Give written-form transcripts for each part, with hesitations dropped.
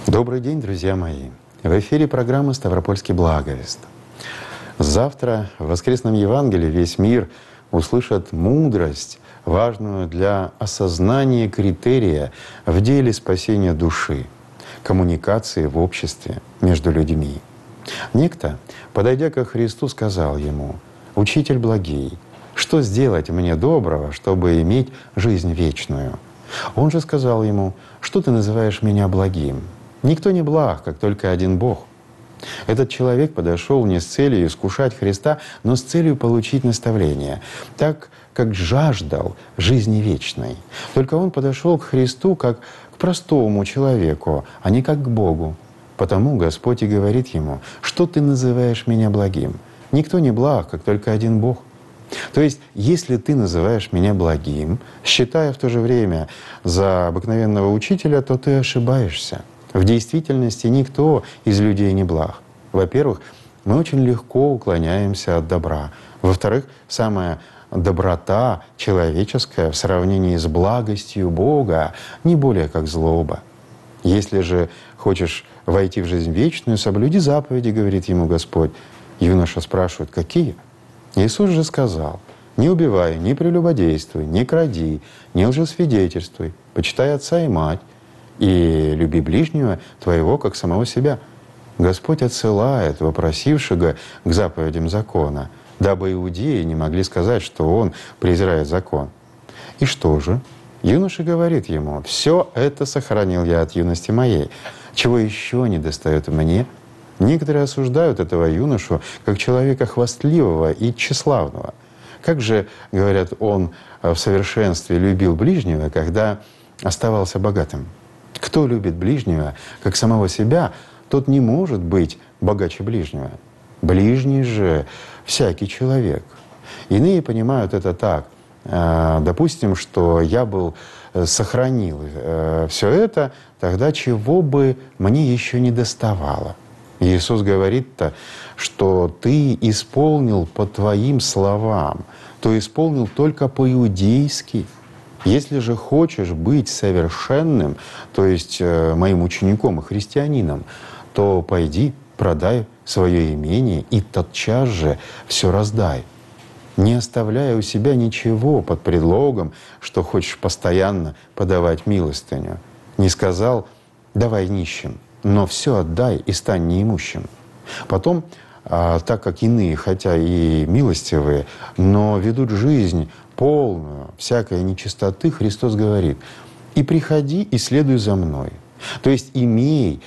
Добрый день, друзья мои! В эфире программы «Ставропольский благовест». Завтра в воскресном Евангелии весь мир услышит мудрость, важную для осознания критерия в деле спасения души, коммуникации в обществе между людьми. Некто, подойдя ко Христу, сказал ему: «Учитель благий, что сделать мне доброго, чтобы иметь жизнь вечную?» Он же сказал ему: «Что ты называешь меня благим? Никто не благ, как только один Бог». Этот человек подошел не с целью искушать Христа, но с целью получить наставление, так как жаждал жизни вечной. Только он подошел к Христу как к простому человеку, а не как к Богу. Потому Господь и говорит ему: «Что ты называешь меня благим? Никто не благ, как только один Бог». То есть, если ты называешь меня благим, считая в то же время за обыкновенного учителя, то ты ошибаешься. В действительности никто из людей не благ. Во-первых, мы очень легко уклоняемся от добра. Во-вторых, самая доброта человеческая в сравнении с благостью Бога не более как злоба. Если же хочешь войти в жизнь вечную, соблюди заповеди, говорит ему Господь. Юноша спрашивает: какие? Иисус же сказал: не убивай, не прелюбодействуй, не кради, не лжесвидетельствуй, почитай отца и мать, и люби ближнего твоего, как самого себя. Господь отсылает вопросившего к заповедям закона, дабы иудеи не могли сказать, что он презирает закон. И что же? Юноша говорит ему: «Все это сохранил я от юности моей. Чего еще недостает мне?» Некоторые осуждают этого юношу как человека хвастливого и тщеславного. Как же, говорят, он в совершенстве любил ближнего, когда оставался богатым? Кто любит ближнего, как самого себя, тот не может быть богаче ближнего. Ближний же всякий человек. Иные понимают это так. Допустим, что я сохранил все это, тогда чего бы мне еще не доставало? Иисус говорит-то, что ты исполнил по твоим словам, то исполнил только по-иудейски. Если же хочешь быть совершенным, то есть моим учеником и христианином, то пойди, продай свое имение и тотчас же все раздай, не оставляя у себя ничего под предлогом, что хочешь постоянно подавать милостыню. Не сказал: давай нищим, но все отдай и стань неимущим. Потом, так как иные, хотя и милостивые, но ведут жизнь полную всякой нечистоты, Христос говорит: «И приходи, и следуй за Мной». То есть имей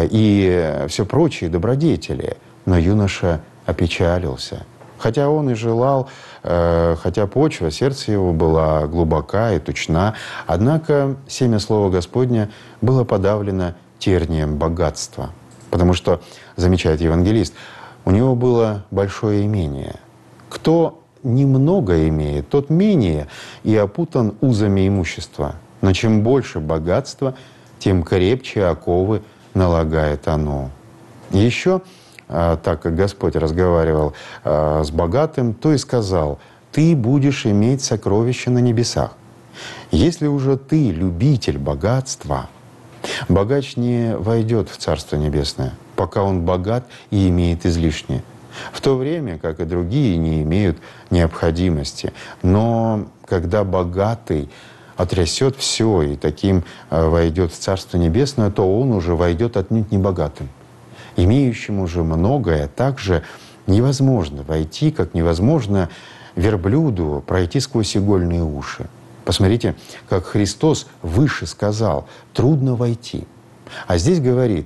и все прочие добродетели. Но юноша опечалился. Хотя он и желал, хотя почва, сердце его была глубока и тучна, однако семя Слова Господня было подавлено тернием богатства. Потому что, замечает евангелист, у него было большое имение. Кто немного имеет, тот менее и опутан узами имущества. Но чем больше богатства, тем крепче оковы налагает оно. Еще, так как Господь разговаривал с богатым, то и сказал: «Ты будешь иметь сокровища на небесах». Если уже ты любитель богатства, богач не войдет в Царство Небесное, пока он богат и имеет излишнее, в то время как и другие не имеют необходимости. Но когда богатый отрясет все и таким войдет в Царство Небесное, то он уже войдет отнюдь не богатым. Имеющему же многое также невозможно войти, как невозможно верблюду пройти сквозь игольные уши. Посмотрите, как Христос выше сказал: трудно войти. А здесь говорит,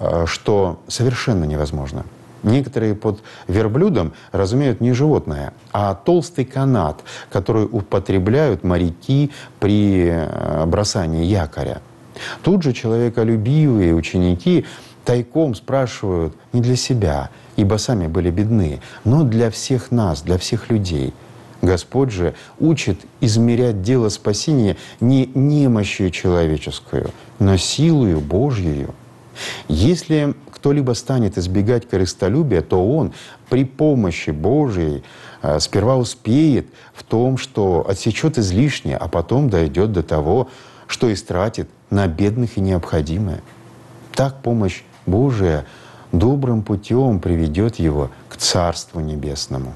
что совершенно невозможно. Некоторые под верблюдом разумеют не животное, а толстый канат, который употребляют моряки при бросании якоря. Тут же человеколюбивые ученики тайком спрашивают не для себя, ибо сами были бедны, но для всех нас, для всех людей. Господь же учит измерять дело спасения не немощью человеческую, но силою Божьею. Если кто-либо станет избегать корыстолюбия, то он при помощи Божией сперва успеет в том, что отсечет излишнее, а потом дойдет до того, что истратит на бедных и необходимое. так помощь Божия добрым путем приведет его к Царству Небесному.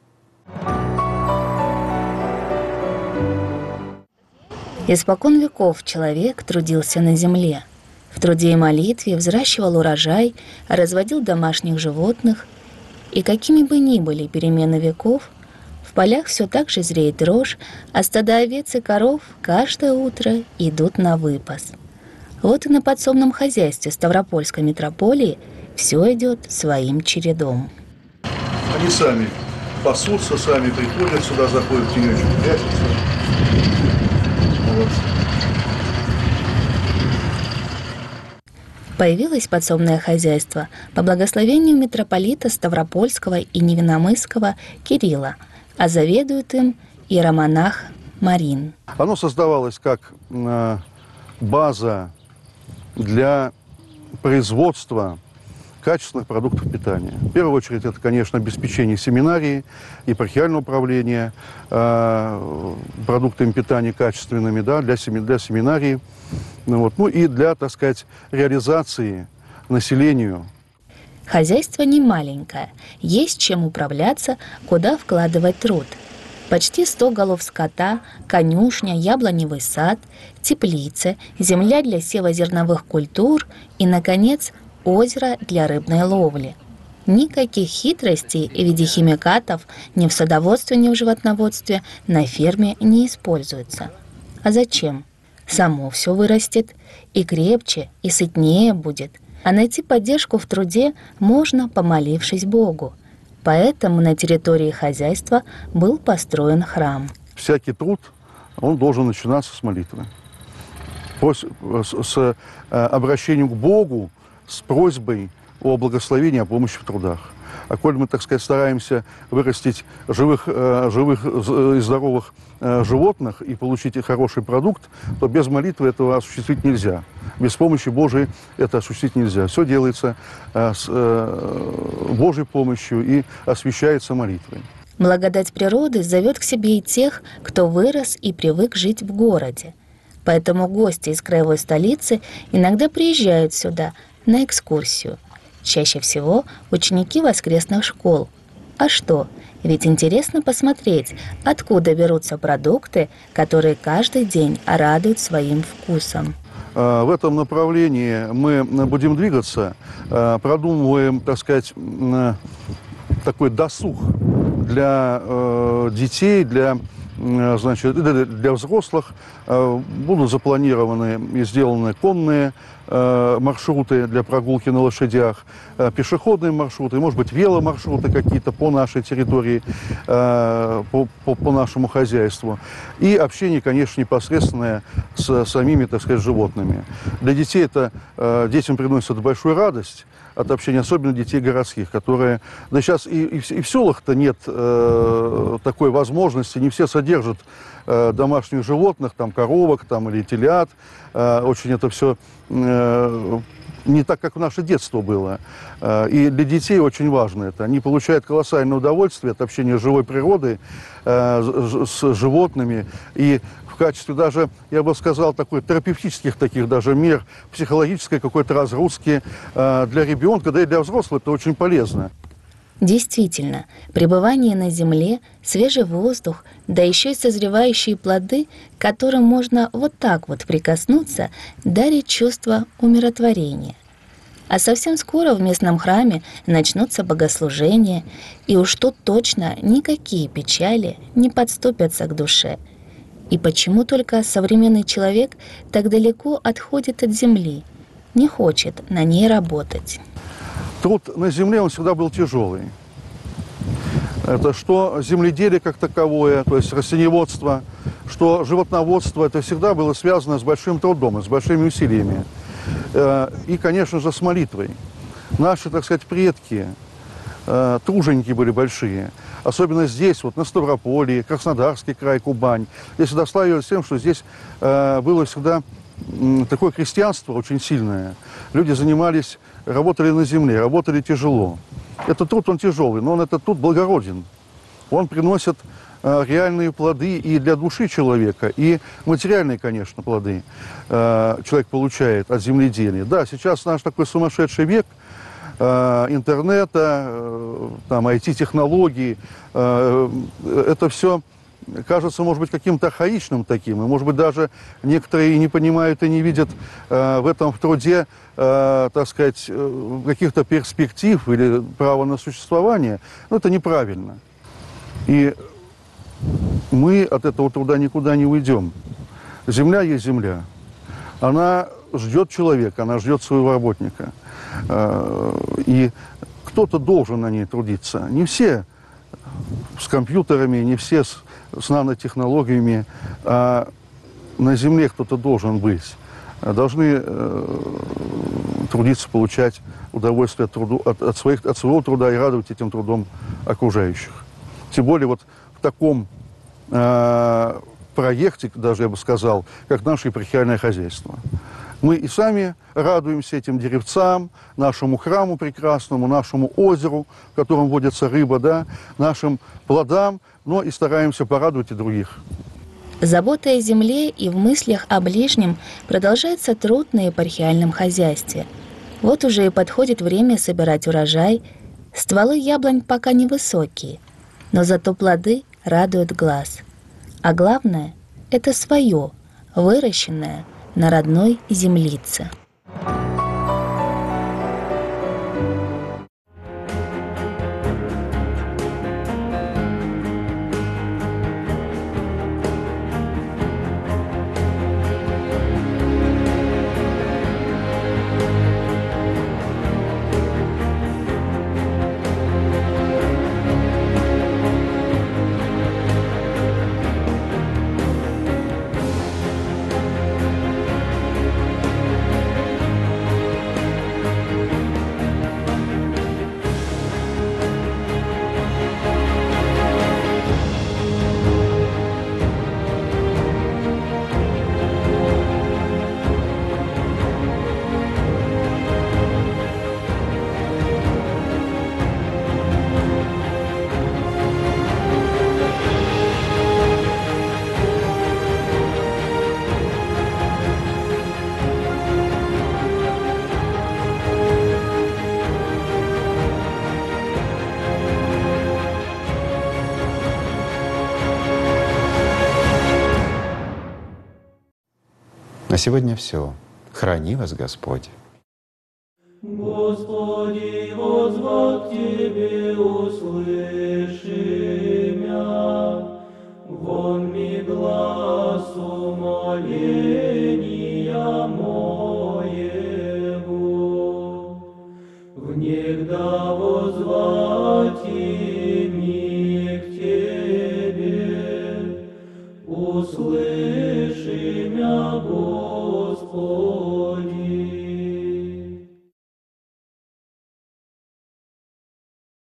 Испокон веков человек трудился на земле. В труде и молитве взращивал урожай, разводил домашних животных. И какими бы ни были перемены веков, в полях все так же зреет рожь, а стада овец и коров каждое утро идут на выпас. Вот и на подсобном хозяйстве Ставропольской митрополии все идет своим чередом. Они сами пасутся, сами приходят сюда, заходят в тенечек, прячутся. Вот. Появилось подсобное хозяйство по благословению митрополита Ставропольского и Невиномысского Кирилла, а заведует им иеромонах Марин. Оно создавалось как база для производства качественных продуктов питания. В первую очередь, это, конечно, обеспечение семинарии, епархиального управления продуктами питания качественными, да, для семинарии, ну и для, так сказать, реализации населению. Хозяйство не маленькое, есть чем управляться, куда вкладывать труд. Почти 100 голов скота, конюшня, яблоневый сад, теплицы, земля для сева зерновых культур и, наконец, озеро для рыбной ловли. Никаких хитростей в виде химикатов ни в садоводстве, ни в животноводстве на ферме не используется. А зачем? Само все вырастет, и крепче, и сытнее будет. А найти поддержку в труде можно, помолившись Богу. Поэтому на территории хозяйства был построен храм. Всякий труд, он должен начинаться с молитвы. С обращением к Богу, с просьбой о благословении, о помощи в трудах. А коль мы, так сказать, стараемся вырастить живых и здоровых животных и получить хороший продукт, то без молитвы этого осуществить нельзя. Без помощи Божией это осуществить нельзя. Все делается с Божьей помощью и освящается молитвой. Благодать природы зовет к себе и тех, кто вырос и привык жить в городе. Поэтому гости из краевой столицы иногда приезжают сюда на экскурсию. Чаще всего ученики воскресных школ. А что? Ведь интересно посмотреть, откуда берутся продукты, которые каждый день радуют своим вкусом. В этом направлении мы будем двигаться, продумываем, так сказать, такой досуг для детей, для взрослых. Будут запланированы и сделаны конные маршруты для прогулки на лошадях, пешеходные маршруты, может быть, веломаршруты какие-то по нашей территории, по нашему хозяйству. И общение, конечно, непосредственное с самими, так сказать, животными. Для детей детям приносит большую радость от общения, особенно детей городских, которые... Да сейчас и в селах-то нет такой возможности, не все содержат домашних животных, там коровок там, или телят. Очень это все не так, как в наше детство было. И для детей очень важно это. Они получают колоссальное удовольствие от общения с живой природой, с животными. И в качестве даже, я бы сказал, такой терапевтических таких даже мер, психологической какой-то разгрузки для ребенка, да и для взрослых это очень полезно. Действительно, пребывание на земле, свежий воздух, да еще и созревающие плоды, к которым можно вот так вот прикоснуться, дарит чувство умиротворения. А совсем скоро в местном храме начнутся богослужения, и уж тут точно никакие печали не подступятся к душе. И почему только современный человек так далеко отходит от земли, не хочет на ней работать? Труд на земле, он всегда был тяжелый. Это что земледелие как таковое, то есть растениеводство, что животноводство, это всегда было связано с большим трудом, с большими усилиями. И, конечно же, с молитвой. Наши, так сказать, предки, труженики были большие. Особенно здесь, вот на Ставрополье, Краснодарский край, Кубань. Здесь всегда славилось тем, что здесь было всегда такое крестьянство очень сильное. Люди занимались, работали на земле, работали тяжело. Этот труд, он тяжелый, но этот труд благороден. Он приносит реальные плоды и для души человека, и материальные, конечно, плоды человек получает от земледелия. Да, сейчас наш такой сумасшедший век интернета, там, IT-технологий, это все кажется, может быть, каким-то архаичным таким, и, может быть, даже некоторые не понимают и не видят в этом в труде, так сказать, каких-то перспектив или права на существование. Но это неправильно. И мы от этого труда никуда не уйдем. Земля есть земля. Она ждет человека, она ждет своего работника. И кто-то должен на ней трудиться. Не все с компьютерами, не все с нанотехнологиями, а на земле кто-то должен быть. Должны трудиться, получать удовольствие от своего труда и радовать этим трудом окружающих. Тем более вот в таком проекте, даже я бы сказал, как наше епархиальное хозяйство. Мы и сами радуемся этим деревцам, нашему храму прекрасному, нашему озеру, в котором водится рыба, да, нашим плодам, но и стараемся порадовать и других. Забота о земле и в мыслях о ближнем продолжается труд на епархиальном хозяйстве. Вот уже и подходит время собирать урожай. Стволы яблонь пока невысокие, но зато плоды радуют глаз. А главное – это свое, выращенное на родной землице. На сегодня все. Храни вас Господь. Господи, воззвал к Тебе, услыши мя, вон ми глаз умоления.